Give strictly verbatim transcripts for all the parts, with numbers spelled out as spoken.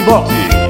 Bob.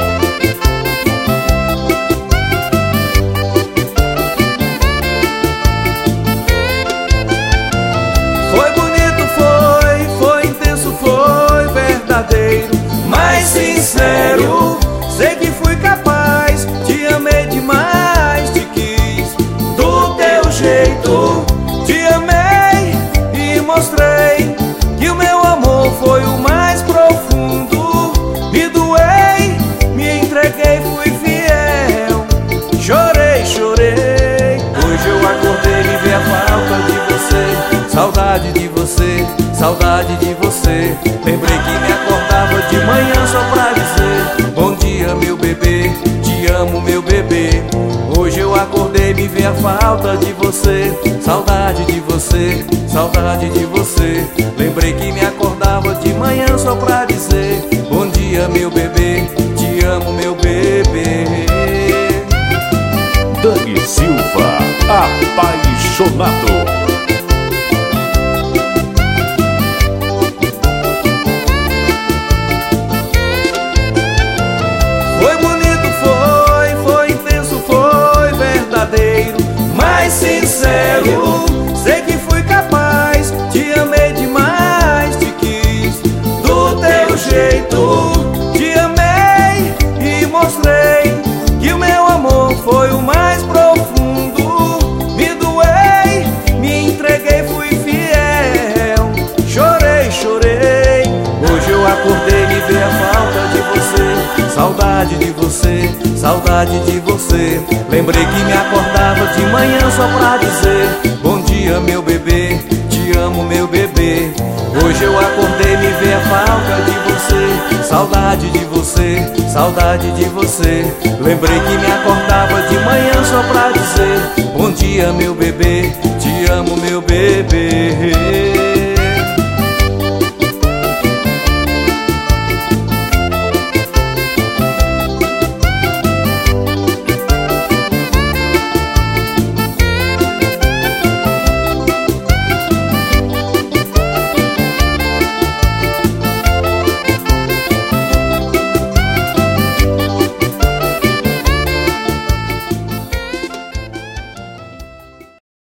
Foi bonito, foi, foi intenso, foi verdadeiro, mas sincero. Sei que fui capaz, te amei demais, te quis do teu jeito. Te amei e mostrei que o meu amor foi o mais profundo. Me doei, me entreguei, fui fiel. Chorei, chorei. Hoje eu acordei e vi a falta de você. Saudade de você, saudade de você. Lembrei que me acordava de manhã só pra dizer: bom dia, meu bebê, te amo, meu bebê. Hoje eu acordei e me vi a falta de você. Saudade de você, saudade de você. Lembrei que me acordava de manhã só pra dizer: bom dia, meu bebê, te amo, meu bebê. Dani Silva, apaixonado. Foi bonito, foi, foi intenso, foi verdadeiro, mas sincero. Sei que fui capaz, te amei demais, te quis do teu jeito. Te amei e mostrei que o meu amor foi o mais profundo. Me doei, me entreguei, fui fiel. Chorei, chorei. Hoje eu acordei e vi a falta de você. Saudade de você, saudade de você. Lembrei que me acordava de manhã só pra dizer: bom dia, meu bebê, te amo, meu bebê. Hoje eu acordei e me vi a falta de você. Saudade de você, saudade de você. Lembrei que me acordava de manhã só pra dizer: bom dia, meu bebê, te amo, meu bebê.